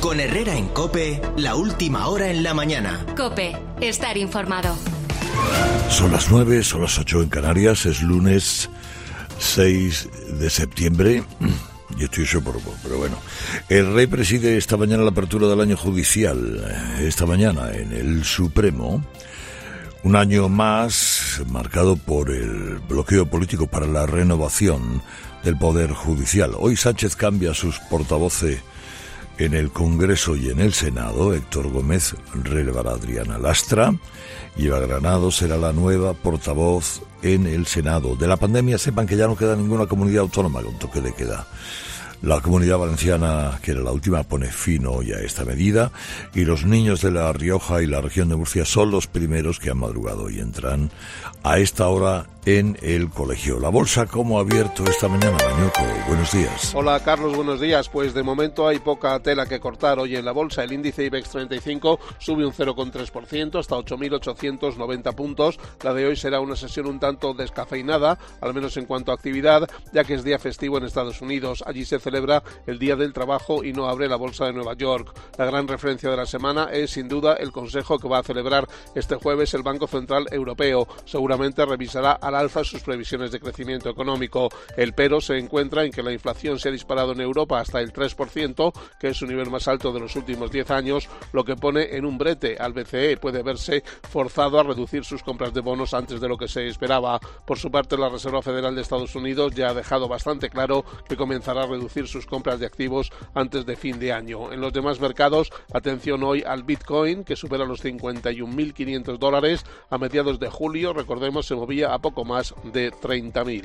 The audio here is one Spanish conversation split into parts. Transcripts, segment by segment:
Con Herrera en COPE, la última hora en la mañana. COPE, estar informado. Son las 9, son las 8 en Canarias, es lunes 6 de septiembre. Y estoy hecho polvo, pero bueno. El rey preside esta mañana la apertura del año judicial, esta mañana en el Supremo. Un año más marcado por el bloqueo político para la renovación del Poder Judicial. Hoy Sánchez cambia a sus portavoces en el Congreso y en el Senado. Héctor Gómez relevará a Adriana Lastra y Eva Granado será la nueva portavoz en el Senado. De la pandemia sepan que ya no queda ninguna comunidad autónoma con toque de queda. La Comunidad Valenciana, que era la última, pone fin hoy a esta medida, y los niños de La Rioja y la región de Murcia son los primeros que han madrugado y entran a esta hora en el colegio. La bolsa, ¿cómo ha abierto esta mañana, Mañuco? Buenos días. Hola, Carlos, buenos días. Pues de momento hay poca tela que cortar hoy en la bolsa. El índice IBEX 35 sube un 0,3% hasta 8.890 puntos. La de hoy será una sesión un tanto descafeinada, al menos en cuanto a actividad, ya que es día festivo en Estados Unidos. Allí se celebra el Día del Trabajo y no abre la bolsa de Nueva York. La gran referencia de la semana es, sin duda, el consejo que va a celebrar este jueves el Banco Central Europeo. Seguramente revisará al alza sus previsiones de crecimiento económico. El pero se encuentra en que la inflación se ha disparado en Europa hasta el 3%, que es su nivel más alto de los últimos 10 años, lo que pone en un brete al BCE. Puede verse forzado a reducir sus compras de bonos antes de lo que se esperaba. Por su parte, la Reserva Federal de Estados Unidos ya ha dejado bastante claro que comenzará a reducir sus compras de activos antes de fin de año. En los demás mercados, atención hoy al Bitcoin, que supera los $51.500. A mediados de julio, recordemos, se movía a poco más de 30.000.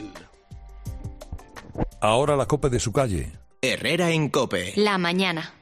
Ahora la COPE de su calle. Herrera en COPE. La mañana.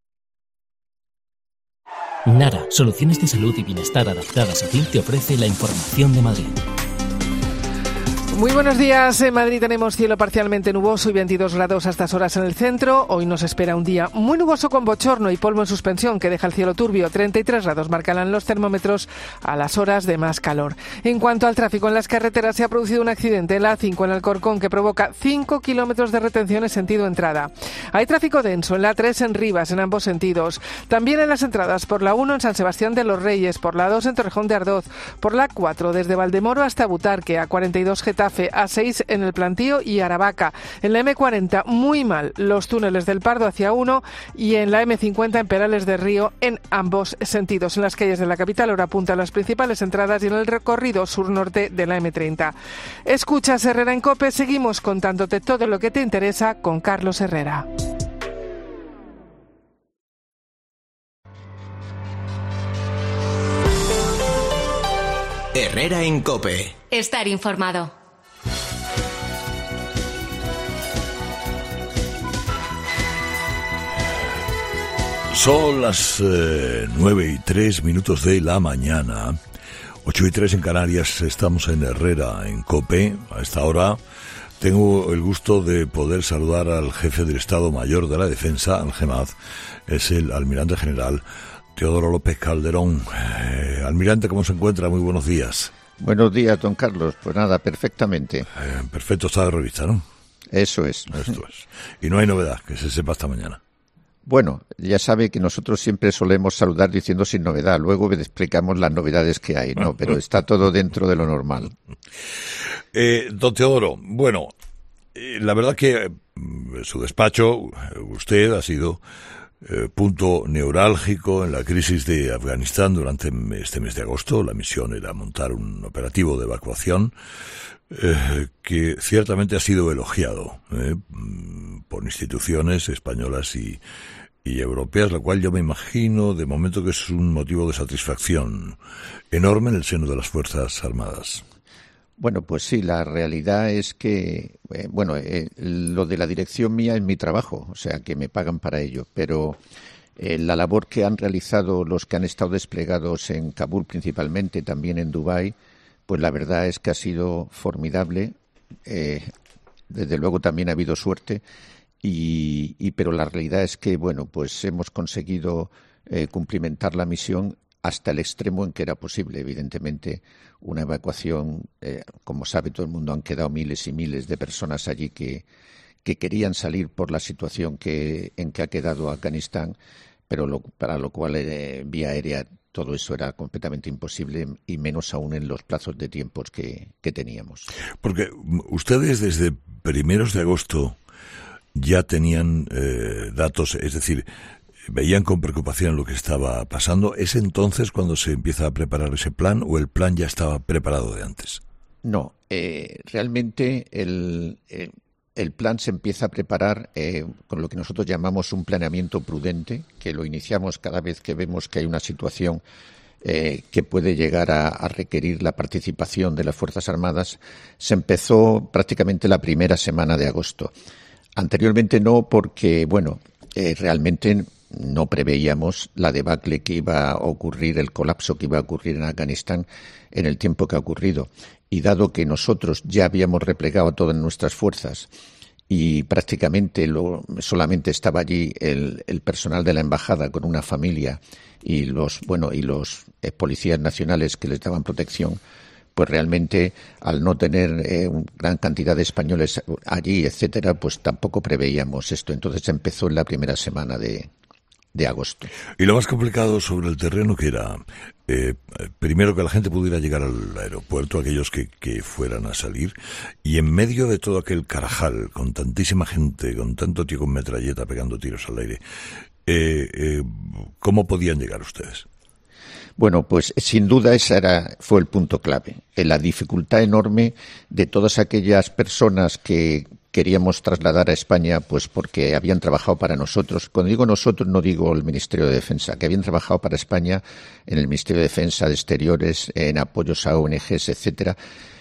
Nara, soluciones de salud y bienestar adaptadas a ti, te ofrece la información de Madrid. Muy buenos días. En Madrid tenemos cielo parcialmente nuboso y 22 grados a estas horas en el centro. Hoy nos espera un día muy nuboso con bochorno y polvo en suspensión que deja el cielo turbio. 33 grados marcarán los termómetros a las horas de más calor. En cuanto al tráfico en las carreteras, se ha producido un accidente en la A5 en Alcorcón que provoca 5 kilómetros de retención en sentido entrada. Hay tráfico denso en la A3 en Rivas en ambos sentidos. También en las entradas por la 1 en San Sebastián de los Reyes, por la 2 en Torrejón de Ardoz, por la 4 desde Valdemoro hasta Butarque, A42 Getafe, A6 en el Plantío y Aravaca. En la M40 muy mal los túneles del Pardo hacia 1 y en la M50 en Perales de Río en ambos sentidos. En las calles de la capital ahora apuntan las principales entradas y en el recorrido sur-norte de la M30. Escuchas Herrera en COPE, seguimos contándote todo lo que te interesa con Carlos Herrera. Herrera en COPE. Estar informado. Son las 9:03 de la mañana, 8:03 en Canarias. Estamos en Herrera en COPE. A esta hora tengo el gusto de poder saludar al jefe del Estado Mayor de la Defensa, al GEMAD. Es el almirante general Teodoro López Calderón. Almirante, ¿cómo se encuentra? Muy buenos días. Buenos días, don Carlos. Pues nada, perfectamente. Perfecto, está de revista, ¿no? Eso es. Esto es. Y no hay novedad, que se sepa esta mañana. Bueno, ya sabe que nosotros siempre solemos saludar diciendo sin novedad. Luego explicamos las novedades que hay, ¿no? Pero está todo dentro de lo normal. Don Teodoro, bueno, la verdad que su despacho, usted ha sido punto neurálgico en la crisis de Afganistán durante este mes de agosto. La misión era montar un operativo de evacuación que ciertamente ha sido elogiado por instituciones españolas y europeas, lo cual yo me imagino de momento que es un motivo de satisfacción enorme en el seno de las Fuerzas Armadas. Bueno, pues sí, la realidad es que, lo de la dirección mía es mi trabajo, o sea, que me pagan para ello, pero la labor que han realizado los que han estado desplegados en Kabul principalmente, también en Dubái, pues la verdad es que ha sido formidable. Desde luego también ha habido suerte, pero la realidad es que, pues hemos conseguido cumplimentar la misión hasta el extremo en que era posible. Evidentemente, una evacuación, como sabe todo el mundo, han quedado miles y miles de personas allí que querían salir por la situación en que ha quedado Afganistán, pero para lo cual vía aérea todo eso era completamente imposible, y menos aún en los plazos de tiempos que teníamos. Porque ustedes desde primeros de agosto ya tenían datos, es decir, veían con preocupación lo que estaba pasando. ¿Es entonces cuando se empieza a preparar ese plan o el plan ya estaba preparado de antes? No, realmente el plan se empieza a preparar con lo que nosotros llamamos un planeamiento prudente, que lo iniciamos cada vez que vemos que hay una situación que puede llegar a requerir la participación de las Fuerzas Armadas. Se empezó prácticamente la primera semana de agosto. Anteriormente no, porque, realmente no preveíamos la debacle que iba a ocurrir, el colapso que iba a ocurrir en Afganistán en el tiempo que ha ocurrido. Y dado que nosotros ya habíamos replegado todas nuestras fuerzas y prácticamente solamente estaba allí el personal de la embajada con una familia y los policías nacionales que les daban protección, pues realmente al no tener gran cantidad de españoles allí, etcétera, pues tampoco preveíamos esto. Entonces empezó en la primera semana de agosto. Y lo más complicado sobre el terreno, que era primero que la gente pudiera llegar al aeropuerto, aquellos que fueran a salir, y en medio de todo aquel carajal, con tantísima gente, con tanto tío con metralleta pegando tiros al aire, ¿cómo podían llegar ustedes? Bueno, pues sin duda fue el punto clave, la dificultad enorme de todas aquellas personas que queríamos trasladar a España, pues porque habían trabajado para nosotros. Cuando digo nosotros, no digo el Ministerio de Defensa, que habían trabajado para España en el Ministerio de Defensa, de Exteriores, en apoyos a ONGs, etcétera.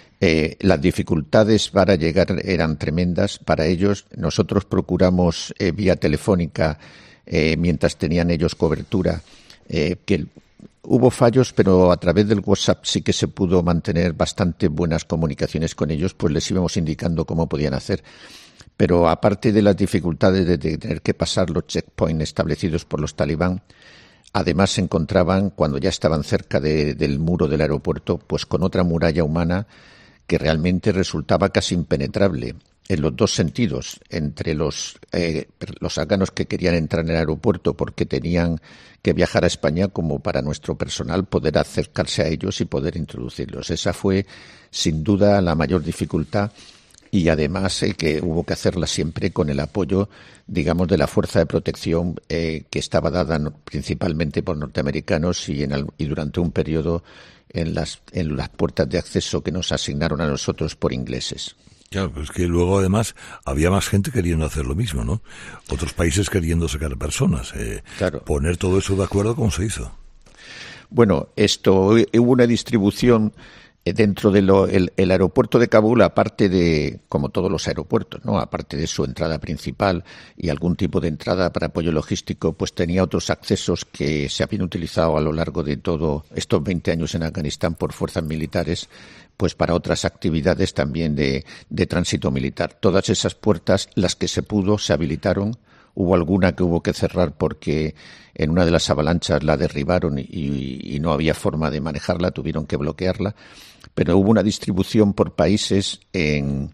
Las dificultades para llegar eran tremendas para ellos. Nosotros procuramos vía telefónica, mientras tenían ellos cobertura, que hubo fallos, pero a través del WhatsApp sí que se pudo mantener bastante buenas comunicaciones con ellos, pues les íbamos indicando cómo podían hacer. Pero aparte de las dificultades de tener que pasar los checkpoints establecidos por los talibán, además se encontraban, cuando ya estaban cerca del muro del aeropuerto, pues con otra muralla humana que realmente resultaba casi impenetrable en los dos sentidos, entre los afganos que querían entrar en el aeropuerto porque tenían que viajar a España, como para nuestro personal poder acercarse a ellos y poder introducirlos. Esa fue sin duda la mayor dificultad, y además que hubo que hacerla siempre con el apoyo, digamos, de la fuerza de protección que estaba dada principalmente por norteamericanos y durante un periodo en las puertas de acceso que nos asignaron a nosotros por ingleses. Claro, pues que luego además había más gente queriendo hacer lo mismo, ¿no? Otros países queriendo sacar personas. Claro. Poner todo eso de acuerdo, ¿cómo se hizo? Bueno, hubo una distribución dentro del aeropuerto de Kabul, aparte de, como todos los aeropuertos, ¿no? Aparte de su entrada principal y algún tipo de entrada para apoyo logístico, pues tenía otros accesos que se habían utilizado a lo largo de todos estos 20 años en Afganistán por fuerzas militares, pues para otras actividades también de tránsito militar. Todas esas puertas, las que se pudo, se habilitaron. Hubo alguna que hubo que cerrar porque en una de las avalanchas la derribaron y no había forma de manejarla, tuvieron que bloquearla. Pero hubo una distribución por países en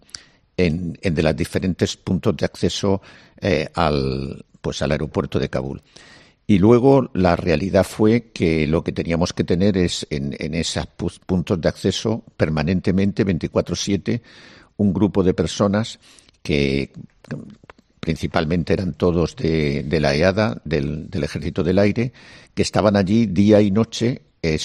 de los diferentes puntos de acceso al aeropuerto de Kabul. Y luego la realidad fue que lo que teníamos que tener es en esos puntos de acceso permanentemente, 24/7, un grupo de personas que principalmente eran todos de la EADA, del Ejército del Aire, que estaban allí día y noche,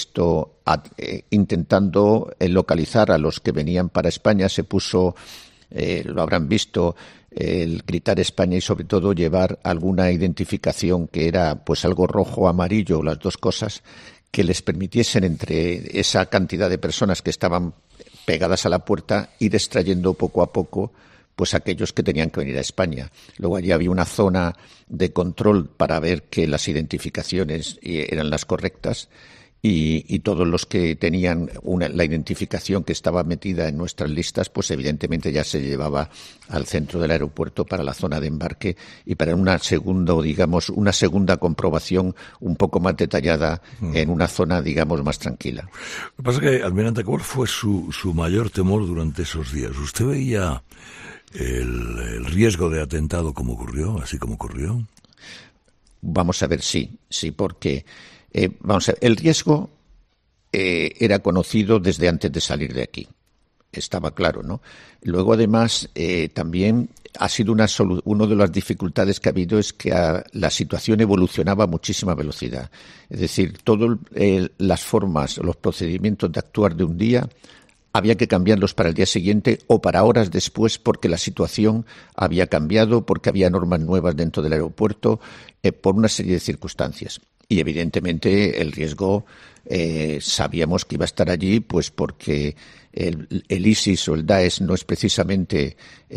intentando localizar a los que venían para España. Se puso, lo habrán visto, el gritar España y sobre todo llevar alguna identificación que era pues algo rojo o amarillo, las dos cosas, que les permitiesen entre esa cantidad de personas que estaban pegadas a la puerta ir extrayendo poco a poco pues aquellos que tenían que venir a España. Luego allí había una zona de control para ver que las identificaciones eran las correctas, y todos los que tenían la identificación que estaba metida en nuestras listas, pues evidentemente ya se llevaba al centro del aeropuerto para la zona de embarque y para una segunda comprobación un poco más detallada en una zona, digamos, más tranquila. Lo que pasa es que, almirante, ¿cuál fue su mayor temor durante esos días? ¿Usted veía el riesgo de atentado así como ocurrió? vamos a ver, sí, porque vamos a ver, el riesgo era conocido desde antes de salir de aquí. Estaba claro, ¿no? Luego, además, también ha sido una de las dificultades que ha habido es que la situación evolucionaba a muchísima velocidad. Es decir, todas las formas, los procedimientos de actuar de un día había que cambiarlos para el día siguiente o para horas después porque la situación había cambiado, porque había normas nuevas dentro del aeropuerto, por una serie de circunstancias. Y evidentemente el riesgo sabíamos que iba a estar allí, pues porque el ISIS o el Daesh no es precisamente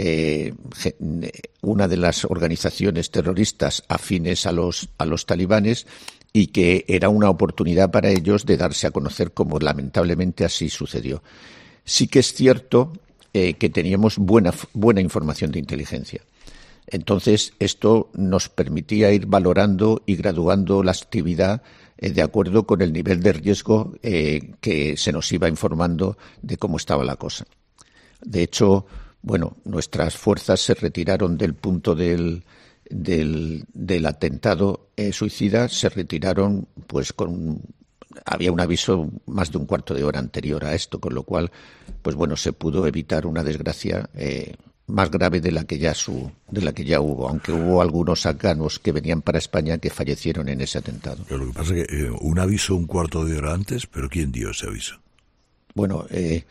una de las organizaciones terroristas afines a los talibanes, y que era una oportunidad para ellos de darse a conocer, como lamentablemente así sucedió. Sí que es cierto que teníamos buena información de inteligencia. Entonces, esto nos permitía ir valorando y graduando la actividad de acuerdo con el nivel de riesgo que se nos iba informando de cómo estaba la cosa. De hecho, bueno, nuestras fuerzas se retiraron del punto del atentado suicida, se retiraron pues había un aviso más de un cuarto de hora anterior a esto, con lo cual, pues bueno, se pudo evitar una desgracia más grave de la que ya hubo, aunque hubo algunos afganos que venían para España que fallecieron en ese atentado. Pero lo que pasa es que un aviso un cuarto de hora antes, ¿pero quién dio ese aviso? Bueno,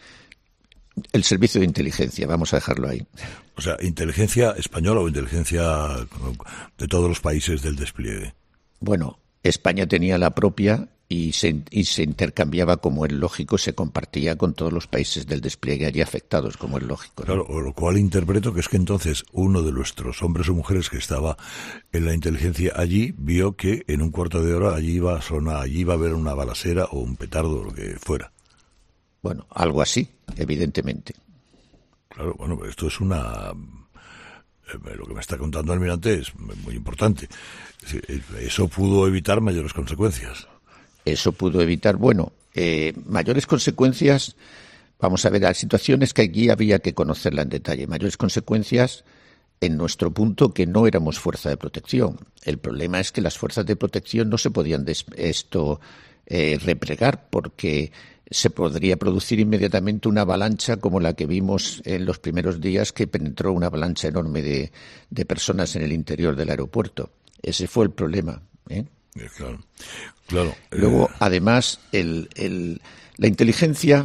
el servicio de inteligencia, vamos a dejarlo ahí. O sea, ¿inteligencia española o inteligencia de todos los países del despliegue? Bueno, España tenía la propia y se intercambiaba, como es lógico, se compartía con todos los países del despliegue allí afectados, como es lógico, ¿no? Claro, lo cual interpreto que es que entonces uno de nuestros hombres o mujeres que estaba en la inteligencia allí vio que en un cuarto de hora allí iba a haber una balacera o un petardo o lo que fuera. Bueno, algo así, evidentemente. Claro, bueno, pues esto es lo que me está contando el almirante es muy importante. Eso pudo evitar mayores consecuencias. Eso pudo evitar, mayores consecuencias. Vamos a ver, las situaciones que aquí había que conocerla en detalle. Mayores consecuencias en nuestro punto, que no éramos fuerza de protección. El problema es que las fuerzas de protección no se podían replegar, porque se podría producir inmediatamente una avalancha como la que vimos en los primeros días, que penetró una avalancha enorme de personas en el interior del aeropuerto. Ese fue el problema, ¿eh? Claro. Luego, además, la inteligencia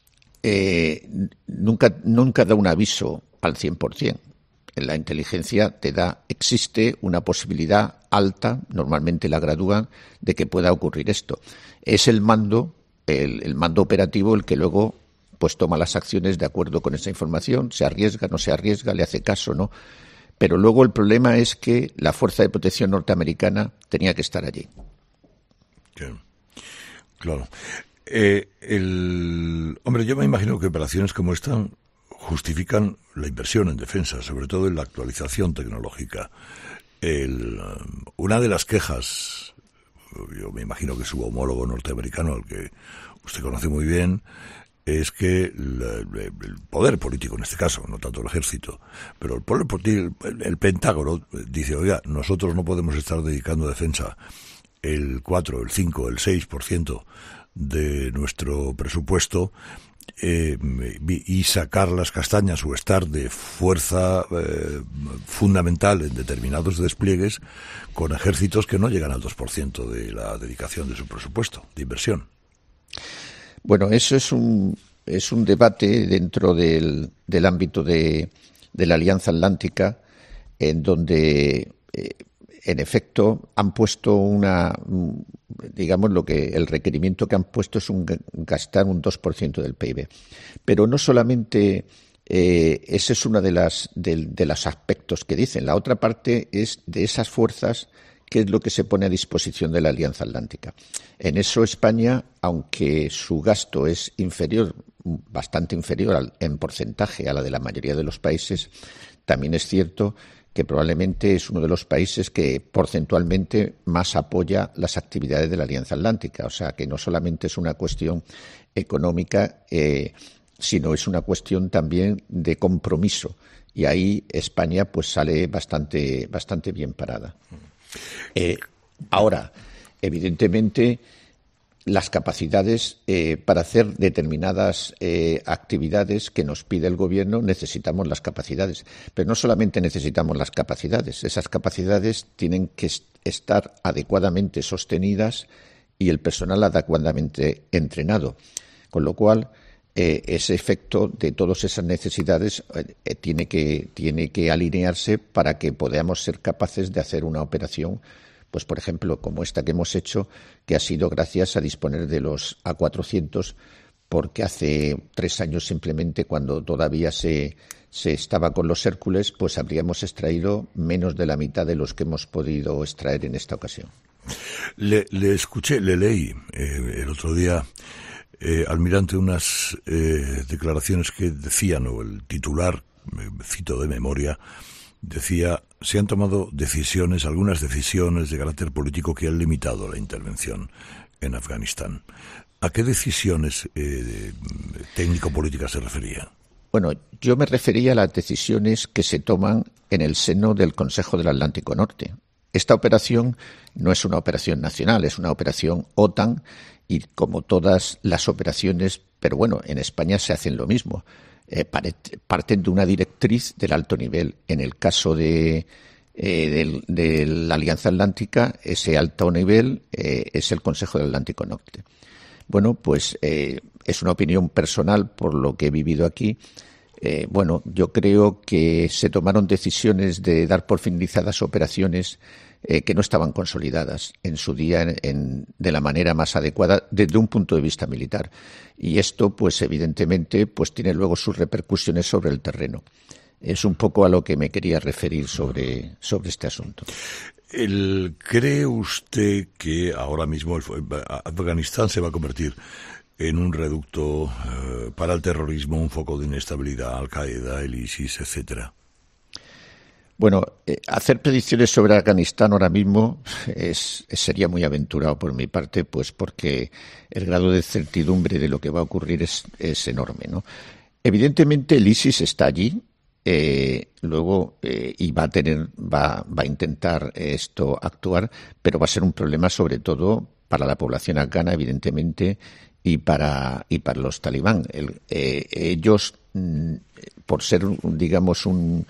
nunca da un aviso al 100%. En la inteligencia existe una posibilidad alta, normalmente la gradúan, de que pueda ocurrir esto. Es el mando operativo el que luego pues toma las acciones de acuerdo con esa información, se arriesga, no se arriesga, le hace caso, ¿no? Pero luego el problema es que la Fuerza de Protección norteamericana tenía que estar allí. Claro. Hombre, yo me imagino que operaciones como esta justifican la inversión en defensa, sobre todo en la actualización tecnológica. Una de las quejas, yo me imagino que su homólogo norteamericano, al que usted conoce muy bien, es que el poder político, en este caso, no tanto el ejército, pero el poder político, el Pentágono dice, oiga, nosotros no podemos estar dedicando a defensa el 4, el 5, el 6% de nuestro presupuesto y sacar las castañas o estar de fuerza fundamental en determinados despliegues con ejércitos que no llegan al 2% de la dedicación de su presupuesto de inversión. Bueno, eso es un debate dentro del ámbito de la Alianza Atlántica, en donde en efecto han puesto el requerimiento que han puesto es gastar un 2% del PIB. Pero no solamente ese es uno de los aspectos que dicen. La otra parte es de esas fuerzas, qué es lo que se pone a disposición de la Alianza Atlántica. En eso España, aunque su gasto es bastante inferior en porcentaje a la de la mayoría de los países, también es cierto que probablemente es uno de los países que porcentualmente más apoya las actividades de la Alianza Atlántica. O sea, que no solamente es una cuestión económica, sino es una cuestión también de compromiso. Y ahí España pues sale bastante bien parada. Ahora, evidentemente, las capacidades para hacer determinadas actividades que nos pide el Gobierno, necesitamos las capacidades. Pero no solamente necesitamos las capacidades, esas capacidades tienen que estar adecuadamente sostenidas y el personal adecuadamente entrenado. Con lo cual, ese efecto de todas esas necesidades tiene que alinearse para que podamos ser capaces de hacer una operación, pues por ejemplo, como esta que hemos hecho, que ha sido gracias a disponer de los A400, porque hace 3 años simplemente, cuando todavía se estaba con los Hércules, pues habríamos extraído menos de la mitad de los que hemos podido extraer en esta ocasión. Le escuché, le leí el otro día, almirante, unas declaraciones que decían, o el titular, me cito de memoria, decía: se han tomado algunas decisiones de carácter político que han limitado la intervención en Afganistán. ¿A qué decisiones técnico-políticas se refería? Bueno, yo me refería a las decisiones que se toman en el seno del Consejo del Atlántico Norte. Esta operación no es una operación nacional, es una operación OTAN, y como todas las operaciones, pero bueno, en España se hacen lo mismo. Parten de una directriz del alto nivel. En el caso de la Alianza Atlántica, ese alto nivel es el Consejo del Atlántico Norte. Bueno, pues es una opinión personal por lo que he vivido aquí. Bueno, yo creo que se tomaron decisiones de dar por finalizadas operaciones que no estaban consolidadas en su día de la manera más adecuada desde un punto de vista militar. Y esto, pues evidentemente, pues tiene luego sus repercusiones sobre el terreno. Es un poco a lo que me quería referir sobre este asunto. ¿Cree usted que ahora mismo Afganistán se va a convertir en un reducto para el terrorismo, un foco de inestabilidad, Al-Qaeda, el ISIS, etcétera? Bueno, hacer predicciones sobre Afganistán ahora mismo sería muy aventurado por mi parte, pues porque el grado de certidumbre de lo que va a ocurrir es enorme, ¿no? Evidentemente el ISIS está allí, luego y va a intentar esto actuar, pero va a ser un problema sobre todo para la población afgana, evidentemente, y para los talibán. Ellos, por ser, digamos, un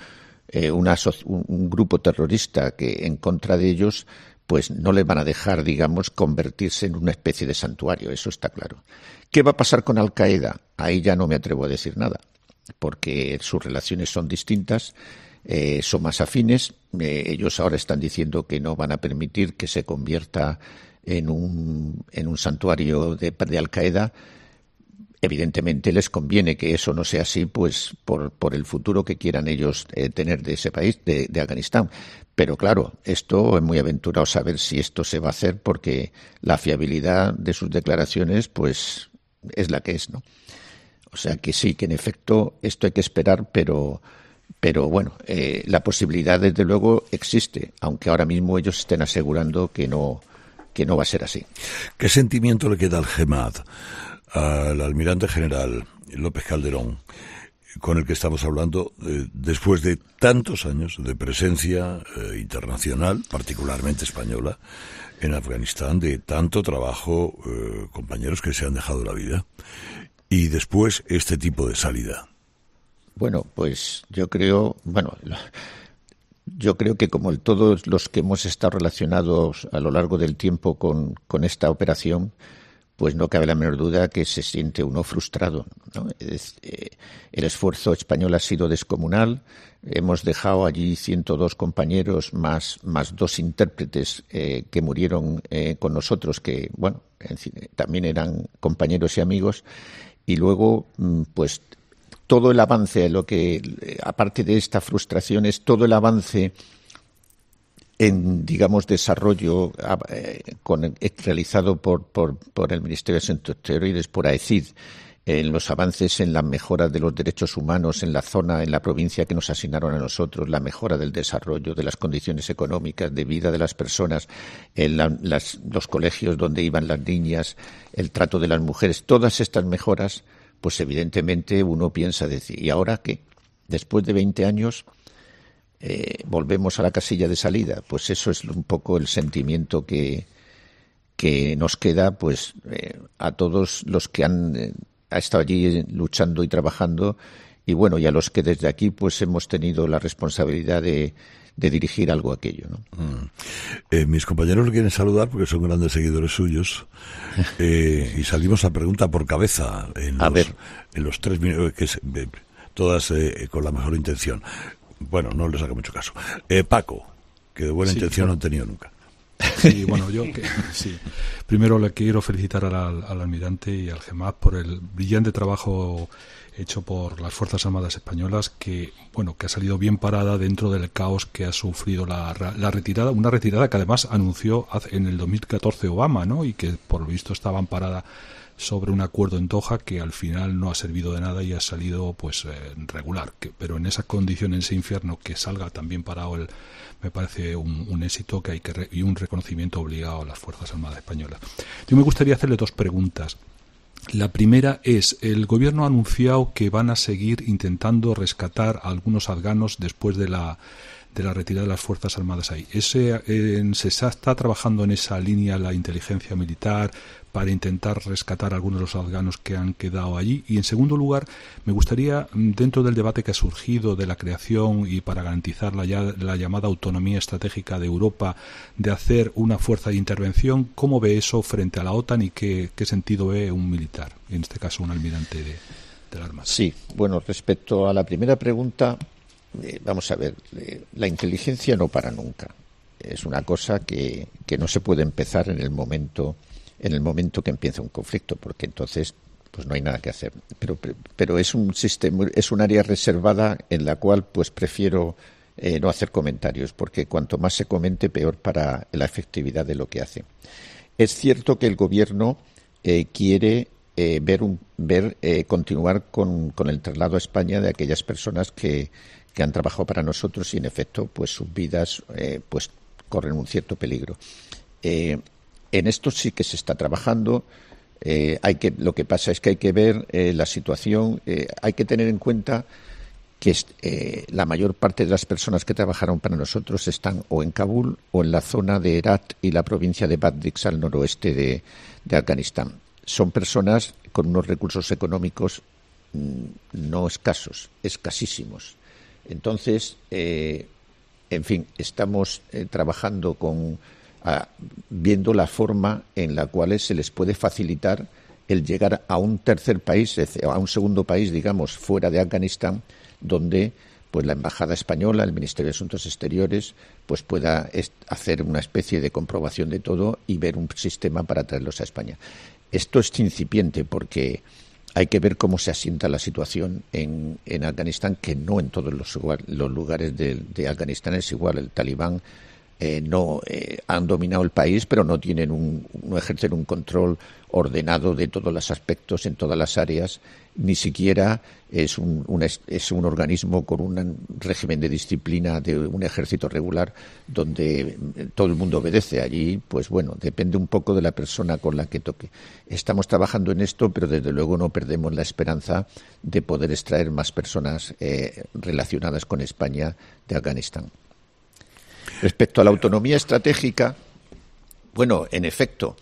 grupo terrorista que en contra de ellos, pues no les van a dejar, digamos, convertirse en una especie de santuario, eso está claro. ¿Qué va a pasar con Al-Qaeda? Ahí ya no me atrevo a decir nada, porque sus relaciones son distintas, son más afines. Ellos ahora están diciendo que no van a permitir que se convierta en un santuario de Al-Qaeda. Evidentemente les conviene que eso no sea así, pues por el futuro que quieran ellos tener de ese país, de Afganistán. Pero claro, esto es muy aventurado saber si esto se va a hacer, porque la fiabilidad de sus declaraciones pues es la que es, ¿no? O sea que sí, que en efecto esto hay que esperar, pero bueno, la posibilidad desde luego existe, aunque ahora mismo ellos estén asegurando que no va a ser así. ¿Qué sentimiento le queda al GEMAD, al almirante general López Calderón, con el que estamos hablando después de tantos años de presencia internacional, particularmente española, en Afganistán, de tanto trabajo, compañeros que se han dejado la vida, y después este tipo de salida? Bueno, pues yo creo que como todos los que hemos estado relacionados a lo largo del tiempo con esta operación, pues no cabe la menor duda que se siente uno frustrado, ¿no? El esfuerzo español ha sido descomunal. Hemos dejado allí 102 compañeros más 2 intérpretes que murieron con nosotros, que bueno, también eran compañeros y amigos. Y luego, pues todo el avance, aparte de esta frustración, es todo el avance en, digamos, desarrollo realizado por el Ministerio de Asuntos Exteriores, por AECID, en los avances en la mejora de los derechos humanos en la zona, en la provincia que nos asignaron a nosotros, la mejora del desarrollo, de las condiciones económicas, de vida de las personas, en los colegios donde iban las niñas, el trato de las mujeres, todas estas mejoras, pues evidentemente uno piensa decir, ¿y ahora qué? Después de 20 años... volvemos a la casilla de salida. Pues eso es un poco el sentimiento que nos queda, pues a todos los que han estado allí luchando y trabajando, y bueno, y a los que desde aquí pues hemos tenido la responsabilidad de dirigir algo aquello, ¿no? Mis compañeros lo quieren saludar porque son grandes seguidores suyos, y salimos a pregunta por cabeza en los 3 minutos, todas con la mejor intención. Bueno, no les haga mucho caso. Paco, que de buena intención no han tenido nunca. Sí, bueno, primero le quiero felicitar al almirante y al GEMAF por el brillante trabajo hecho por las Fuerzas Armadas Españolas, que ha salido bien parada dentro del caos que ha sufrido la retirada, una retirada que además anunció en el 2014 Obama, ¿no? Y que por lo visto estaba amparada sobre un acuerdo en Doha que al final no ha servido de nada y ha salido pues regular, pero en esas condiciones, en ese infierno, que salga también parado me parece un éxito que y un reconocimiento obligado a las Fuerzas Armadas Españolas. Yo me gustaría hacerle 2 preguntas. La primera es, el gobierno ha anunciado que van a seguir intentando rescatar a algunos afganos después de la retirada de las Fuerzas Armadas ahí. ¿Se está trabajando en esa línea la inteligencia militar para intentar rescatar a algunos de los afganos que han quedado allí? Y en segundo lugar, me gustaría, dentro del debate que ha surgido de la creación y para garantizar la llamada autonomía estratégica de Europa, de hacer una fuerza de intervención, ¿cómo ve eso frente a la OTAN y qué sentido ve un militar, en este caso un almirante de la Armada? Sí, bueno, respecto a la primera pregunta, vamos a ver, la inteligencia no para nunca. Es una cosa que no se puede empezar en el momento que empieza un conflicto, porque entonces pues no hay nada que hacer. Pero es un sistema, es un área reservada en la cual pues prefiero no hacer comentarios, porque cuanto más se comente, peor para la efectividad de lo que hace. Es cierto que el gobierno quiere continuar con el traslado a España de aquellas personas que han trabajado para nosotros y en efecto pues sus vidas pues corren un cierto peligro. En esto sí que se está trabajando. Lo que pasa es que hay que ver la situación. Hay que tener en cuenta que la mayor parte de las personas que trabajaron para nosotros están o en Kabul o en la zona de Herat y la provincia de Badix al noroeste de Afganistán. Son personas con unos recursos económicos no escasos, escasísimos. Entonces, en fin, estamos trabajando viendo la forma en la cual se les puede facilitar el llegar a un tercer país, a un segundo país, digamos, fuera de Afganistán, donde pues la Embajada Española, el Ministerio de Asuntos Exteriores, pues pueda hacer una especie de comprobación de todo y ver un sistema para traerlos a España. Esto es incipiente porque hay que ver cómo se asienta la situación en Afganistán, que no en todos los lugares de Afganistán es igual. El talibán no han dominado el país, pero no ejercen un control ordenado de todos los aspectos en todas las áreas. Ni siquiera es un organismo con un régimen de disciplina de un ejército regular donde todo el mundo obedece. Allí, pues bueno, depende un poco de la persona con la que toque. Estamos trabajando en esto, pero desde luego no perdemos la esperanza de poder extraer más personas relacionadas con España de Afganistán. Respecto a la autonomía estratégica, bueno, en efecto,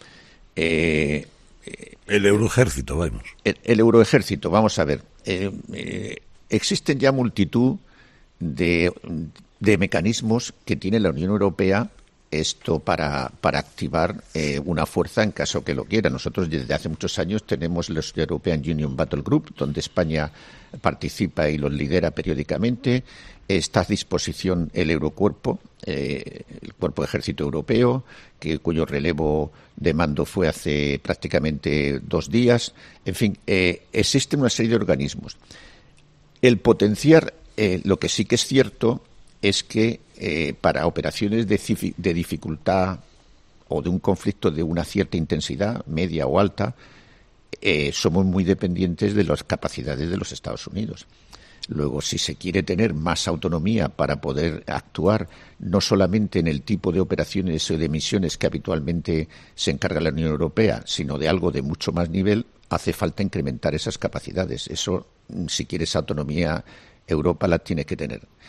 el euroejército, vamos. El euroejército, vamos a ver. Existen ya multitud de mecanismos que tiene la Unión Europea para activar una fuerza en caso que lo quiera. Nosotros desde hace muchos años tenemos los European Union Battle Group, donde España participa y los lidera periódicamente. Está a disposición el Eurocuerpo, el Cuerpo de Ejército Europeo, cuyo relevo de mando fue hace prácticamente 2 días. En fin, existe una serie de organismos. El potenciar, lo que sí que es cierto, es que para operaciones de dificultad o de un conflicto de una cierta intensidad, media o alta, somos muy dependientes de las capacidades de los Estados Unidos. Luego, si se quiere tener más autonomía para poder actuar no solamente en el tipo de operaciones o de misiones que habitualmente se encarga la Unión Europea, sino de algo de mucho más nivel, hace falta incrementar esas capacidades. Eso, si quiere esa autonomía, Europa la tiene que tener.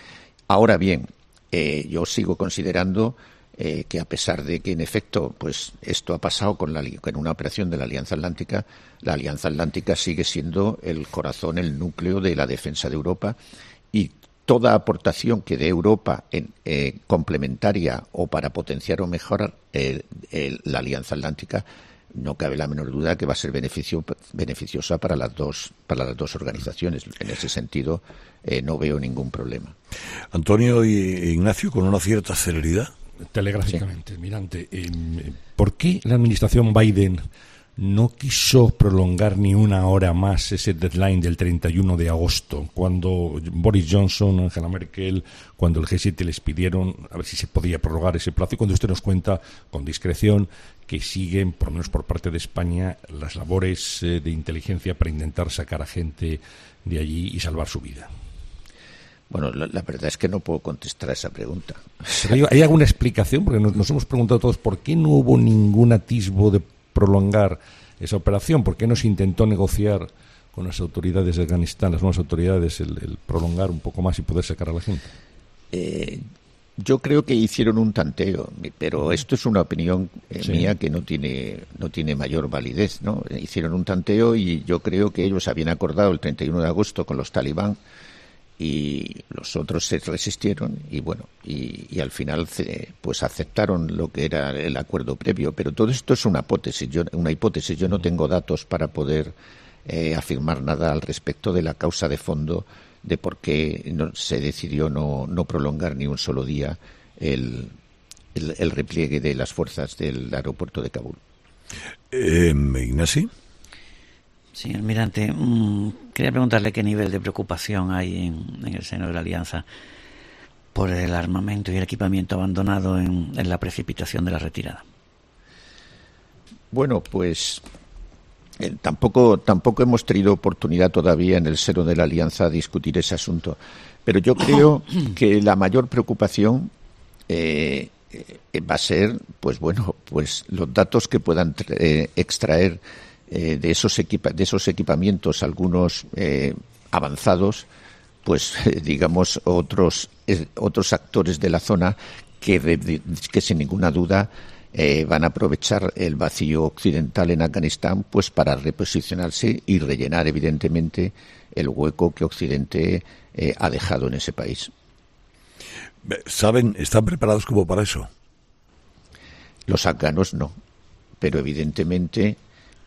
Ahora bien, yo sigo considerando que a pesar de que en efecto pues esto ha pasado con una operación de la Alianza Atlántica sigue siendo el corazón, el núcleo de la defensa de Europa, y toda aportación que dé Europa complementaria o para potenciar o mejorar la Alianza Atlántica, no cabe la menor duda que va a ser beneficiosa para las dos organizaciones. En ese sentido, no veo ningún problema. Antonio y Ignacio, con una cierta celeridad. Telegráficamente, almirante, ¿por qué la administración Biden no quiso prolongar ni una hora más ese deadline del 31 de agosto, cuando Boris Johnson, Angela Merkel, cuando el G7 les pidieron a ver si se podía prorrogar ese plazo, y cuando usted nos cuenta con discreción que siguen, por lo menos por parte de España, las labores de inteligencia para intentar sacar a gente de allí y salvar su vida? Bueno, la verdad es que no puedo contestar a esa pregunta. ¿Hay alguna explicación? Porque nos hemos preguntado todos por qué no hubo ningún atisbo de prolongar esa operación. ¿Por qué no se intentó negociar con las autoridades de Afganistán, las nuevas autoridades, el prolongar un poco más y poder sacar a la gente? Yo creo que hicieron un tanteo, pero esto es una opinión mía que no tiene mayor validez, ¿no? Hicieron un tanteo y yo creo que ellos habían acordado el 31 de agosto con los talibán y los otros se resistieron y bueno, y al final pues aceptaron lo que era el acuerdo previo, pero todo esto es una hipótesis. Yo no tengo datos para poder afirmar nada al respecto de la causa de fondo de por qué se decidió no prolongar ni un solo día el repliegue de las fuerzas del aeropuerto de Kabul. Ignacio. Sí, almirante, quería preguntarle qué nivel de preocupación hay en el seno de la Alianza por el armamento y el equipamiento abandonado en la precipitación de la retirada. Bueno, pues tampoco hemos tenido oportunidad todavía en el seno de la Alianza a discutir ese asunto, pero yo creo que la mayor preocupación va a ser, pues bueno, pues los datos que puedan extraer de esos equipamientos, algunos avanzados, pues digamos otros actores de la zona que sin ninguna duda van a aprovechar el vacío occidental en Afganistán pues para reposicionarse y rellenar evidentemente el hueco que Occidente ha dejado en ese país. ¿Saben? ¿Están preparados como para eso? Los afganos no, pero evidentemente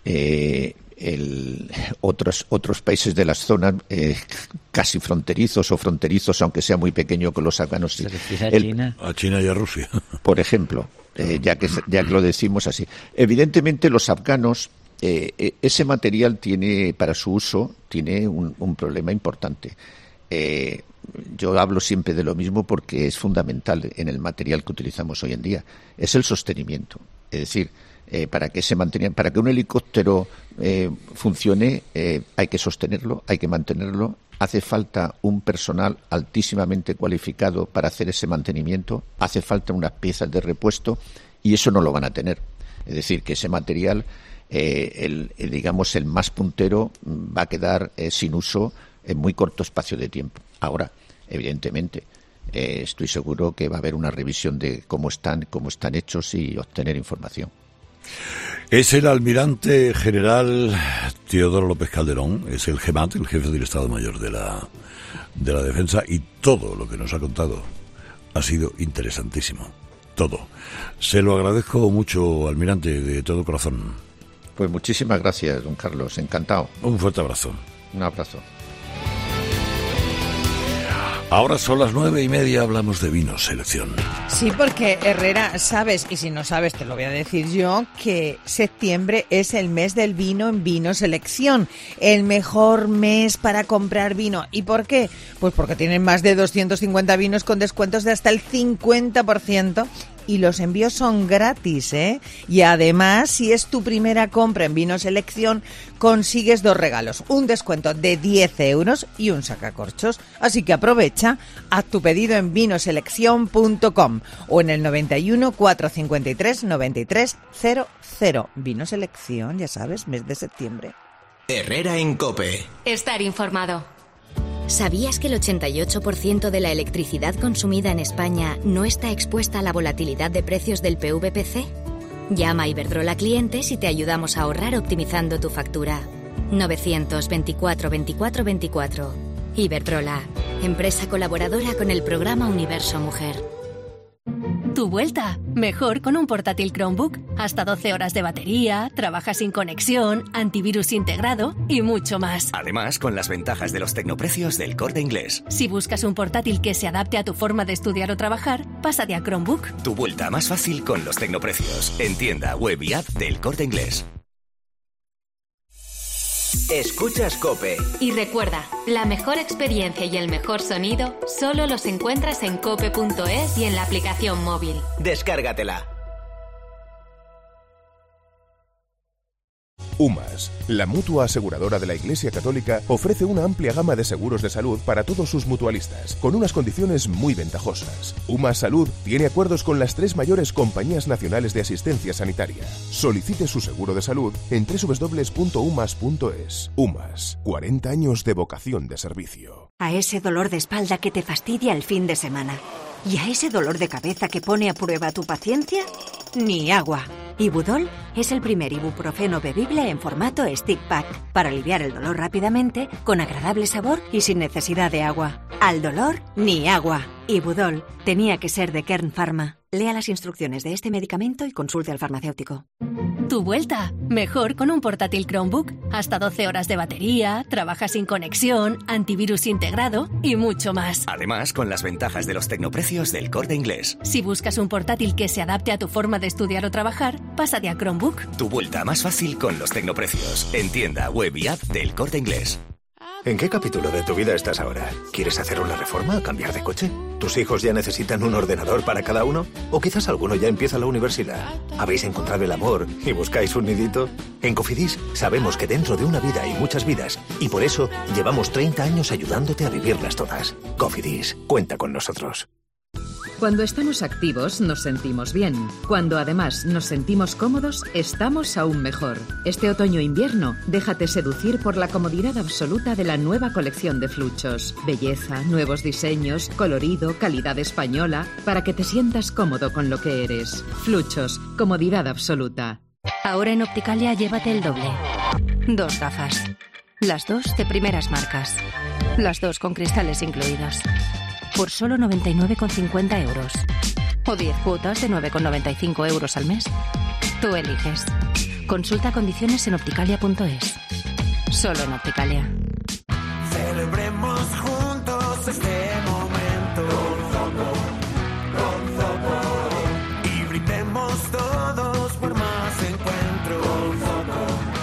otros países de las zonas casi fronterizos o fronterizos, aunque sea muy pequeño con los afganos. ¿Se refiere a China? A China y a Rusia. Por ejemplo, ya que lo decimos así. Evidentemente los afganos, ese material tiene, para su uso, tiene un problema importante. Yo hablo siempre de lo mismo porque es fundamental en el material que utilizamos hoy en día. Es el sostenimiento. Es decir, para que un helicóptero funcione, hay que sostenerlo, hay que mantenerlo. Hace falta un personal altísimamente cualificado para hacer ese mantenimiento. Hace falta unas piezas de repuesto y eso no lo van a tener. Es decir, que ese material, digamos el más puntero, va a quedar sin uso en muy corto espacio de tiempo. Ahora, evidentemente, estoy seguro que va a haber una revisión de cómo están hechos y obtener información. Es el almirante general Teodoro López Calderón, es el GEMAT, el jefe del Estado Mayor de la Defensa, y todo lo que nos ha contado ha sido interesantísimo. Todo. Se lo agradezco mucho, almirante, de todo corazón. Pues muchísimas gracias, don Carlos. Encantado. Un fuerte abrazo. Un abrazo. Ahora son las 9:30, hablamos de Vino Selección. Sí, porque Herrera, sabes, y si no sabes te lo voy a decir yo, que septiembre es el mes del vino en Vino Selección, el mejor mes para comprar vino. ¿Y por qué? Pues porque tienen más de 250 vinos con descuentos de hasta el 50%. Y los envíos son gratis, ¿eh? Y además, si es tu primera compra en Vino Selección, consigues 2 regalos. Un descuento de 10 euros y un sacacorchos. Así que aprovecha, haz tu pedido en vinoselección.com o en el 91 453 9300. Vino Selección, ya sabes, mes de septiembre. Herrera en COPE. Estar informado. ¿Sabías que el 88% de la electricidad consumida en España no está expuesta a la volatilidad de precios del PVPC? Llama a Iberdrola Clientes y te ayudamos a ahorrar optimizando tu factura. 924 24 24. Iberdrola, empresa colaboradora con el programa Universo Mujer. Tu vuelta, mejor con un portátil Chromebook. Hasta 12 horas de batería, trabaja sin conexión, antivirus integrado y mucho más. Además, con las ventajas de los tecnoprecios del Corte Inglés. Si buscas un portátil que se adapte a tu forma de estudiar o trabajar, pásate a Chromebook. Tu vuelta más fácil con los tecnoprecios. En tienda, web y app del Corte Inglés. Escuchas COPE. Y recuerda, la mejor experiencia y el mejor sonido solo los encuentras en cope.es y en la aplicación móvil. Descárgatela. UMAS, la mutua aseguradora de la Iglesia Católica, ofrece una amplia gama de seguros de salud para todos sus mutualistas, con unas condiciones muy ventajosas. UMAS Salud tiene acuerdos con las 3 mayores compañías nacionales de asistencia sanitaria. Solicite su seguro de salud en www.umas.es. UMAS, 40 años de vocación de servicio. A ese dolor de espalda que te fastidia el fin de semana. ¿Y a ese dolor de cabeza que pone a prueba tu paciencia? Ni agua. Ibudol es el primer ibuprofeno bebible en formato stick pack para aliviar el dolor rápidamente, con agradable sabor y sin necesidad de agua. Al dolor, ni agua. Ibudol tenía que ser de Kern Pharma. Lea las instrucciones de este medicamento y consulte al farmacéutico. Tu vuelta, mejor con un portátil Chromebook. Hasta 12 horas de batería, trabaja sin conexión, antivirus integrado y mucho más. Además, con las ventajas de los tecnoprecios del Corte Inglés. Si buscas un portátil que se adapte a tu forma de estudiar o trabajar, pásate a Chromebook. Tu vuelta más fácil con los tecnoprecios. En tienda, web y app del Corte Inglés. ¿En qué capítulo de tu vida estás ahora? ¿Quieres hacer una reforma o cambiar de coche? ¿Tus hijos ya necesitan un ordenador para cada uno? ¿O quizás alguno ya empieza la universidad? ¿Habéis encontrado el amor y buscáis un nidito? En Cofidis sabemos que dentro de una vida hay muchas vidas y por eso llevamos 30 años ayudándote a vivirlas todas. Cofidis, cuenta con nosotros. Cuando estamos activos nos sentimos bien. Cuando además nos sentimos cómodos, estamos aún mejor. Este otoño-invierno, déjate seducir por la comodidad absoluta de la nueva colección de Fluchos. Belleza, nuevos diseños, colorido, calidad española, para que te sientas cómodo con lo que eres. Fluchos, comodidad absoluta. Ahora en Opticalia llévate el doble. 2 gafas. Las 2 de primeras marcas. Las 2 con cristales incluidos. Por solo 99,50 euros. O 10 cuotas de 9,95 euros al mes. Tú eliges. Consulta condiciones en opticalia.es. Solo en Opticalia. Celebremos juntos este momento. Con Zoco. Y brindemos todos por más encuentros. Con Zoco.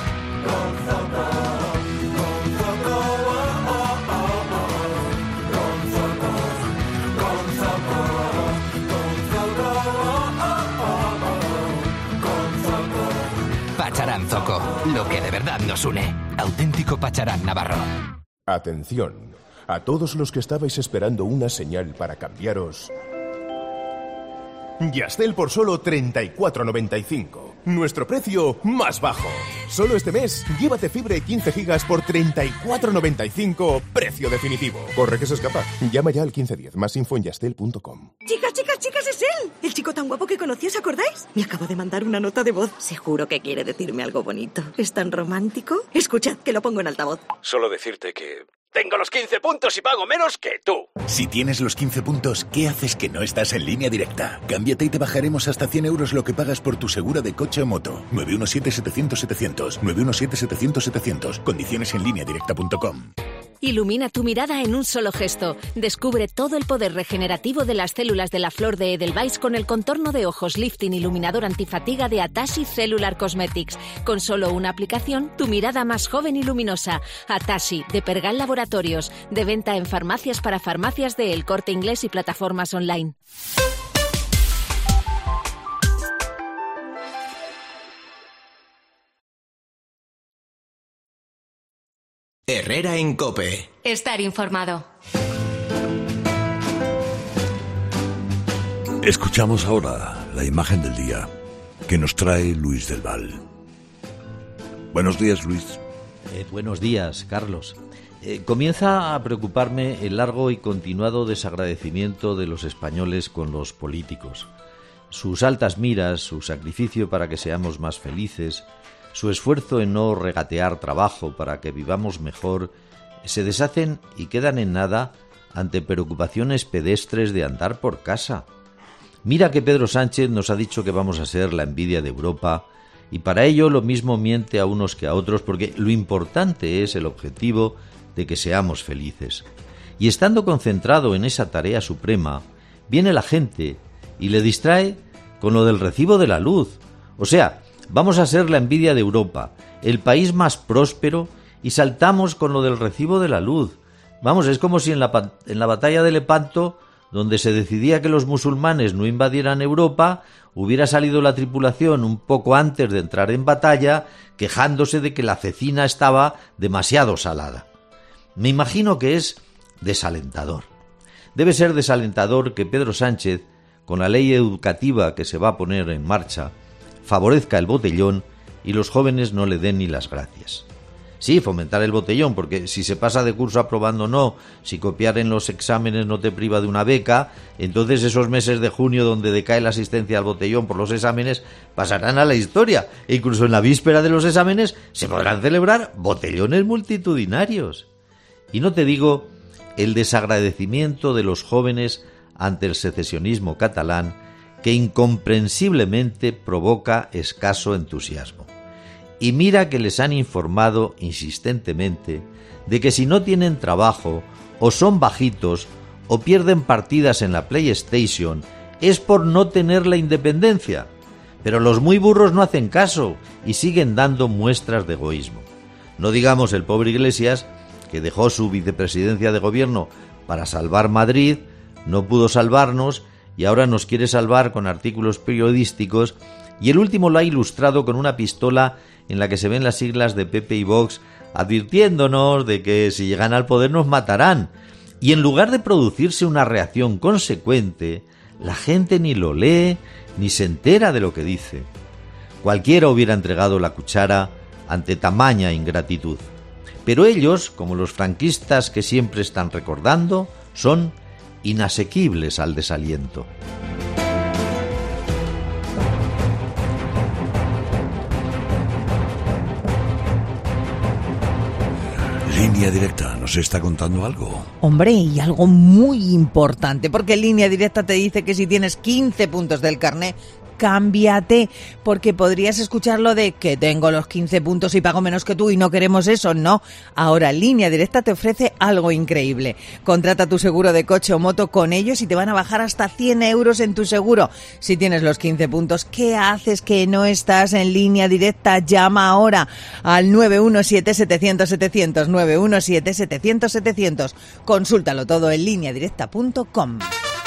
Pacharán Zoco, lo que de verdad nos une. Auténtico Pacharán Navarro. Atención, a todos los que estabais esperando una señal para cambiaros. Yastel por solo 34,95. Nuestro precio más bajo. Solo este mes, llévate fibra y 15 gigas por 34,95. Precio definitivo. Corre que se escapa. Llama ya al 1510. Más info en yastel.com. Chicas, es él. El chico tan guapo que conocí, ¿os acordáis? Me acabo de mandar una nota de voz. Seguro que quiere decirme algo bonito. ¿Es tan romántico? Escuchad, que lo pongo en altavoz. Solo decirte que... tengo los 15 puntos y pago menos que tú. Si tienes los 15 puntos, ¿qué haces que no estás en Línea Directa? Cámbiate y te bajaremos hasta 100 euros lo que pagas por tu seguro de coche o moto. 917-700-700. 917-700-700. Condiciones en lineadirecta.com. Ilumina tu mirada en un solo gesto. Descubre todo el poder regenerativo de las células de la flor de Edelweiss con el contorno de ojos lifting iluminador antifatiga de Atashi Cellular Cosmetics. Con solo una aplicación, tu mirada más joven y luminosa. Atashi, de Pergal Laboratorios. De venta en farmacias para farmacias de El Corte Inglés y plataformas online. Herrera en COPE. Estar informado. Escuchamos ahora la imagen del día que nos trae Luis del Val. Buenos días, Luis. Buenos días, Carlos. Comienza a preocuparme el largo y continuado desagradecimiento de los españoles con los políticos. Sus altas miras, su sacrificio para que seamos más felices, su esfuerzo en no regatear trabajo para que vivamos mejor, se deshacen y quedan en nada ante preocupaciones pedestres de andar por casa. Mira que Pedro Sánchez nos ha dicho que vamos a ser la envidia de Europa, y para ello lo mismo miente a unos que a otros, porque lo importante es el objetivo de que seamos felices. Y estando concentrado en esa tarea suprema, viene la gente y le distrae con lo del recibo de la luz. O sea, vamos a ser la envidia de Europa, el país más próspero, y saltamos con lo del recibo de la luz. Vamos, es como si en la batalla de Lepanto, donde se decidía que los musulmanes no invadieran Europa, hubiera salido la tripulación un poco antes de entrar en batalla, quejándose de que la cecina estaba demasiado salada. Me imagino que es desalentador. Debe ser desalentador que Pedro Sánchez, con la ley educativa que se va a poner en marcha, favorezca el botellón y los jóvenes no le den ni las gracias. Sí, fomentar el botellón, porque si se pasa de curso aprobando no, si copiar en los exámenes no te priva de una beca, entonces esos meses de junio donde decae la asistencia al botellón por los exámenes pasarán a la historia, e incluso en la víspera de los exámenes se podrán celebrar botellones multitudinarios. Y no te digo el desagradecimiento de los jóvenes ante el secesionismo catalán, que incomprensiblemente provoca escaso entusiasmo. Y mira que les han informado insistentemente de que si no tienen trabajo, o son bajitos, o pierden partidas en la PlayStation, es por no tener la independencia. Pero los muy burros no hacen caso y siguen dando muestras de egoísmo. No digamos el pobre Iglesias, que dejó su vicepresidencia de gobierno para salvar Madrid, no pudo salvarnos y ahora nos quiere salvar con artículos periodísticos, y el último lo ha ilustrado con una pistola en la que se ven las siglas de PP y Vox, advirtiéndonos de que si llegan al poder nos matarán. Y en lugar de producirse una reacción consecuente, la gente ni lo lee ni se entera de lo que dice. Cualquiera hubiera entregado la cuchara ante tamaña ingratitud. Pero ellos, como los franquistas que siempre están recordando, son inasequibles al desaliento. Línea Directa, ¿nos está contando algo? Hombre, y algo muy importante, porque Línea Directa te dice que si tienes 15 puntos del carné, cámbiate, porque podrías escucharlo de que tengo los 15 puntos y pago menos que tú y no queremos eso. No, ahora Línea Directa te ofrece algo increíble. Contrata tu seguro de coche o moto con ellos y te van a bajar hasta 100 euros en tu seguro. Si tienes los 15 puntos, ¿qué haces que no estás en Línea Directa? Llama ahora al 917-700-700, 917-700-700. Consúltalo todo en lineadirecta.com.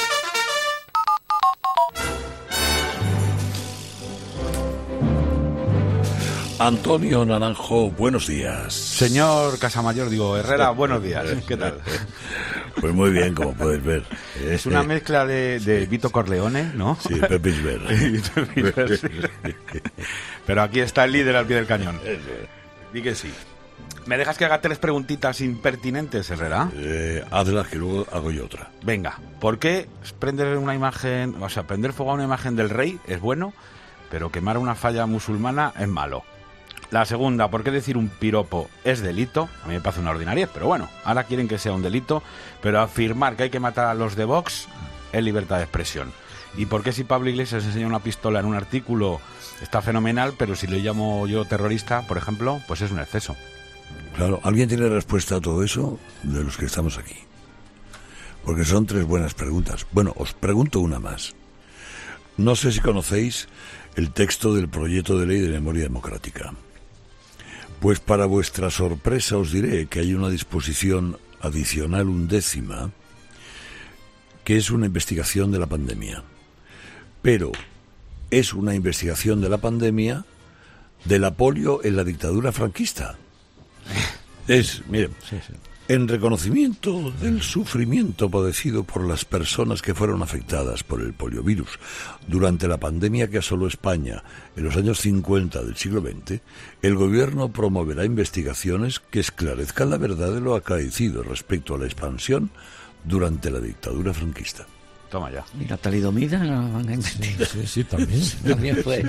Antonio Naranjo, buenos días. Señor Casamayor, Herrera, buenos días. ¿Qué tal? Pues muy bien, como puedes ver. Es una mezcla de Vito Corleone, ¿no? Sí, Pepe Isber. Sí. Pero aquí está el líder al pie del cañón. Di que sí. ¿Me dejas que haga 3 preguntitas impertinentes, Herrera? Hazlas, que luego hago yo otra. Venga, ¿por qué prender fuego a una imagen del rey es bueno, pero quemar una falla musulmana es malo? La segunda, ¿por qué decir un piropo es delito? A mí me parece una ordinariez, pero bueno, ahora quieren que sea un delito, pero afirmar que hay que matar a los de Vox es libertad de expresión. ¿Y por qué si Pablo Iglesias enseña una pistola en un artículo está fenomenal, pero si le llamo yo terrorista, por ejemplo, pues es un exceso? Claro, ¿alguien tiene respuesta a todo eso de los que estamos aquí? Porque son 3 buenas preguntas. Bueno, os pregunto una más. No sé si conocéis el texto del proyecto de ley de memoria democrática. Pues para vuestra sorpresa os diré que hay una disposición adicional 11ª que es una investigación de la pandemia. Pero es una investigación de la pandemia de la polio en la dictadura franquista. Miren, En reconocimiento del sufrimiento padecido por las personas que fueron afectadas por el poliovirus durante la pandemia que asoló España en los años 50 del siglo XX, el Gobierno promoverá investigaciones que esclarezcan la verdad de lo acaecido respecto a la expansión durante la dictadura franquista. Toma ya. Y la talidomida la van a investigar. Sí, también. También fue.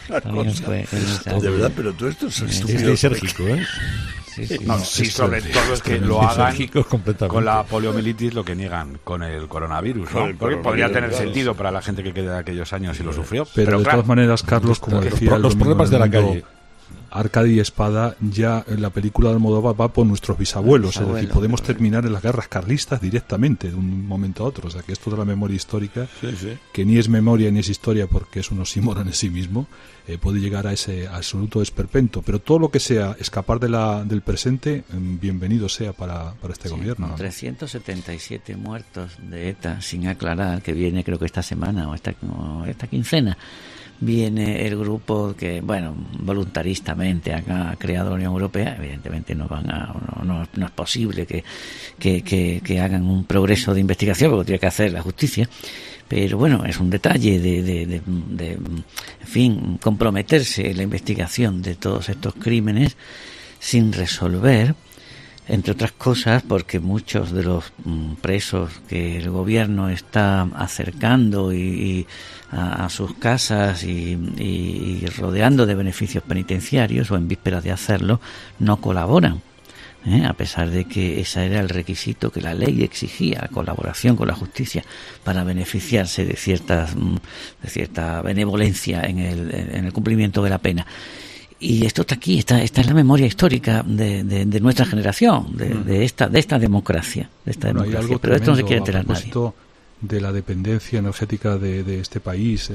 De verdad, pero tú esto es estúpido. Es lisérgico, ¿eh? Sí, sobre todo es que lo hagan con la poliomielitis, lo que niegan con el coronavirus, ¿no? Porque podría tener sentido para la gente que quede de aquellos años y lo sufrió. Pero de todas maneras, Carlos, como decía, los problemas de la calle. Arcadi y Espada, ya en la película de Almodóvar va por nuestros bisabuelos, es decir, podemos terminar en las guerras carlistas directamente de un momento a otro, o sea que esto de la memoria histórica, que ni es memoria ni es historia porque es un oxímoron en sí mismo, puede llegar a ese absoluto esperpento, pero todo lo que sea escapar del presente, bienvenido sea para este gobierno, ¿no? 377 muertos de ETA sin aclarar, que viene creo que esta semana o esta quincena. Viene el grupo que, bueno, voluntaristamente ha creado la Unión Europea. Evidentemente no es posible que hagan un progreso de investigación, porque tiene que hacer la justicia. Pero bueno, es un detalle de en fin, comprometerse en la investigación de todos estos crímenes sin resolver, entre otras cosas porque muchos de los presos que el gobierno está acercando y a sus casas y rodeando de beneficios penitenciarios o en vísperas de hacerlo no colaboran, a pesar de que ese era el requisito que la ley exigía, la colaboración con la justicia para beneficiarse de cierta benevolencia en el cumplimiento de la pena. Y esto está aquí, esta es la memoria histórica de nuestra generación, de esta democracia, Hay algo pero esto no se quiere enterar nadie. De la dependencia energética de este país.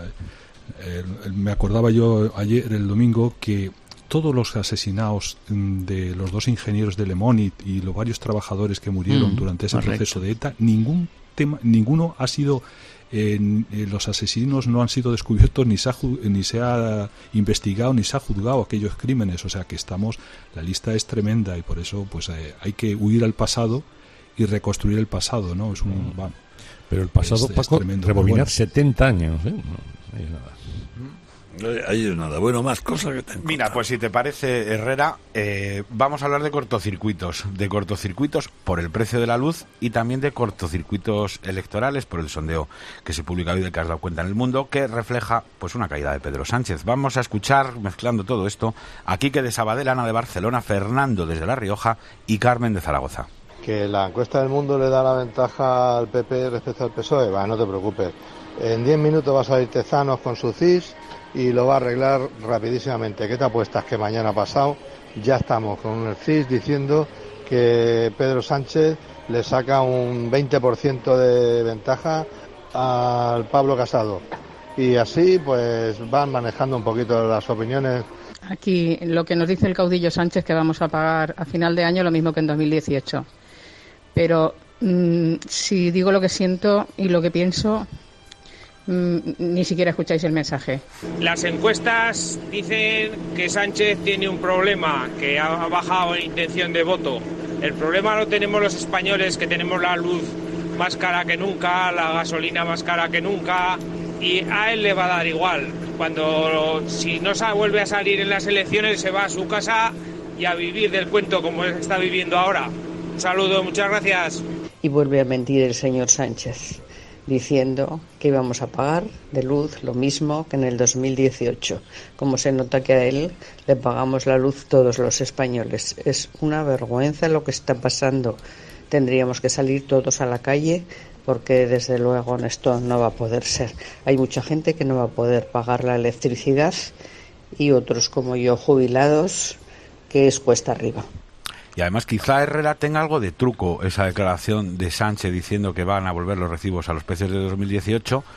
Me acordaba yo ayer, el domingo, que todos los asesinados de los 2 ingenieros de Lemonit y los varios trabajadores que murieron durante ese proceso de ETA, ninguno ha sido... los asesinos no han sido descubiertos, ni se ha investigado, ni se ha juzgado aquellos crímenes, o sea que la lista es tremenda y por eso pues hay que huir al pasado y reconstruir el pasado, ¿no? Pero el pasado, Paco, tremendo, rebobinar 70 años, ¿eh? Ahí es nada. Bueno, más cosas que tengo. Mira, pues si te parece, Herrera, vamos a hablar de cortocircuitos por el precio de la luz y también de cortocircuitos electorales por el sondeo que se publica hoy de que has dado cuenta en El Mundo, que refleja pues una caída de Pedro Sánchez. Vamos a escuchar, mezclando todo esto, a Quique de Sabadell, Ana de Barcelona, Fernando desde La Rioja y Carmen de Zaragoza. Que la encuesta del Mundo le da la ventaja al PP respecto al PSOE, no te preocupes. En 10 minutos va a salir Tezanos con su CIS y lo va a arreglar rapidísimamente. ¿Qué te apuestas que mañana pasado ya estamos con el CIS diciendo que Pedro Sánchez le saca un 20% de ventaja al Pablo Casado? Y así pues van manejando un poquito las opiniones. Aquí lo que nos dice el caudillo Sánchez, que vamos a pagar a final de año lo mismo que en 2018. Pero si digo lo que siento y lo que pienso, ni siquiera escucháis el mensaje. Las encuestas dicen que Sánchez tiene un problema, que ha bajado en intención de voto. El problema lo tenemos los españoles, que tenemos la luz más cara que nunca, la gasolina más cara que nunca, y a él le va a dar igual. Si no vuelve a salir en las elecciones, se va a su casa y a vivir del cuento como está viviendo ahora. Un saludo, muchas gracias. Y vuelve a mentir el señor Sánchez, diciendo que íbamos a pagar de luz lo mismo que en el 2018. Como se nota que a él le pagamos la luz todos los españoles. Es una vergüenza lo que está pasando. Tendríamos que salir todos a la calle porque desde luego esto no va a poder ser. Hay mucha gente que no va a poder pagar la electricidad y otros como yo jubilados que es cuesta arriba. Y además quizá Herrera tenga algo de truco esa declaración de Sánchez diciendo que van a volver los recibos a los precios de 2018,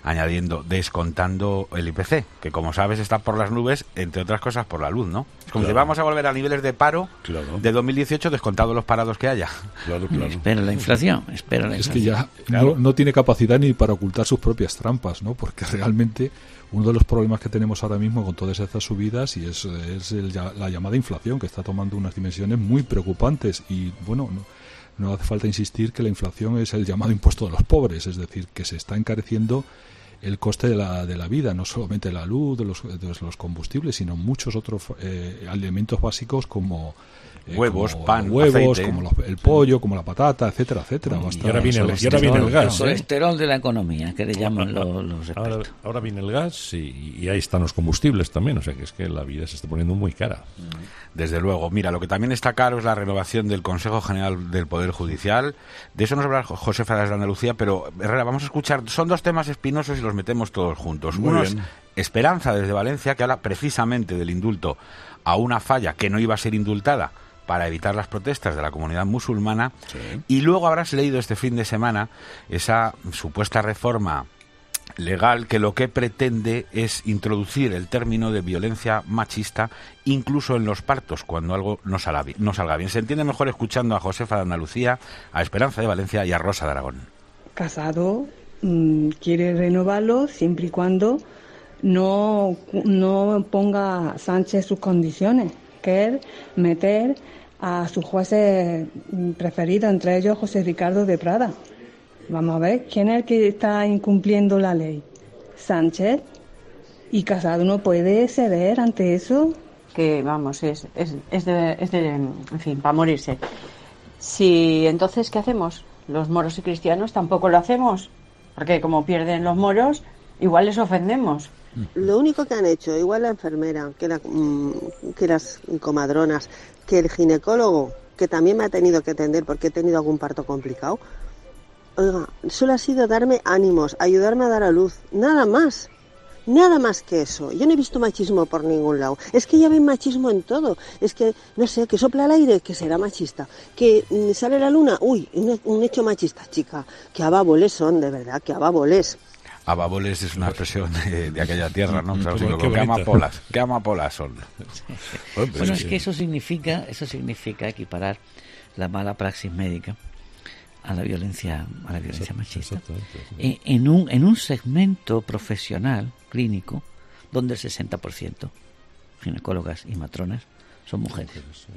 añadiendo, descontando el IPC, que como sabes está por las nubes, entre otras cosas por la luz, ¿no? Es como si vamos a volver a niveles de paro de 2018 descontados los parados que haya. Espera la inflación, Es que ya no tiene capacidad ni para ocultar sus propias trampas, ¿no? Porque realmente uno de los problemas que tenemos ahora mismo con todas estas subidas y es la llamada inflación, que está tomando unas dimensiones muy preocupantes. Y bueno, no hace falta insistir que la inflación es el llamado impuesto de los pobres, es decir, que se está encareciendo el coste de la vida, no solamente la luz, de los combustibles, sino muchos otros alimentos básicos como huevos, como pan, huevos, aceite, como el pollo, como la patata, etcétera, etcétera. Y ahora viene el gas. El colesterol de la economía, que le llaman los expertos. Ahora viene el gas y ahí están los combustibles también, o sea que es que la vida se está poniendo muy cara. Desde luego. Mira, lo que también está caro es la renovación del Consejo General del Poder Judicial. De eso nos habla Josefa de Andalucía, pero Herrera, vamos a escuchar, son dos temas espinosos y los metemos todos juntos. Muy Uno bien. es Esperanza desde Valencia, que habla precisamente del indulto a una falla que no iba a ser indultada para evitar las protestas de la comunidad musulmana. Sí. Y luego habrás leído este fin de semana esa supuesta reforma legal que lo que pretende es introducir el término de violencia machista incluso en los partos, cuando algo no salga bien. Se entiende mejor escuchando a Josefa de Andalucía, a Esperanza de Valencia y a Rosa de Aragón. Casado quiere renovarlo siempre y cuando no ponga Sánchez sus condiciones, que es meter a sus jueces preferidos, entre ellos José Ricardo de Prada. Vamos a ver, ¿quién es el que está incumpliendo la ley? Sánchez. Y Casado no puede ceder ante eso. Que vamos, es en fin, para morirse. Si entonces, ¿qué hacemos? Los moros y cristianos tampoco lo hacemos, porque como pierden los moros, igual les ofendemos. Lo único que han hecho, igual la enfermera, que las comadronas, que el ginecólogo, que también me ha tenido que atender porque he tenido algún parto complicado, oiga, solo ha sido darme ánimos, ayudarme a dar a luz, nada más que eso. Yo no he visto machismo por ningún lado. Es que ya ven machismo en todo. Es que, no sé, que sopla el aire, que será machista. Que sale la luna, uy, un hecho machista, chica. Que ababoles son, de verdad, que ababoles. Ababoles es una expresión de aquella tierra, ¿no? O sea, Qué que amapolas son. Bueno, es que eso significa equiparar la mala praxis médica a la violencia machista en un segmento profesional clínico donde el 60% ginecólogas y matronas son mujeres.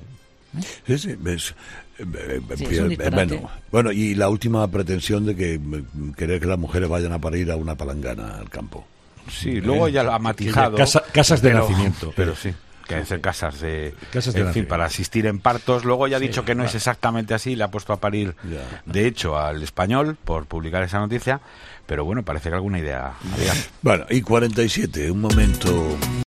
Bueno, y la última pretensión de que querer que las mujeres vayan a parir a una palangana al campo. Sí, luego ya lo ha matizado. Casas de nacimiento. Pero sí. Que hay que hacer casas de en fin, para asistir en partos. Luego ya ha dicho que no es exactamente así, le ha puesto a parir, de hecho, al Español por publicar esa noticia, pero bueno, parece que alguna idea había. Bueno, y 47, un momento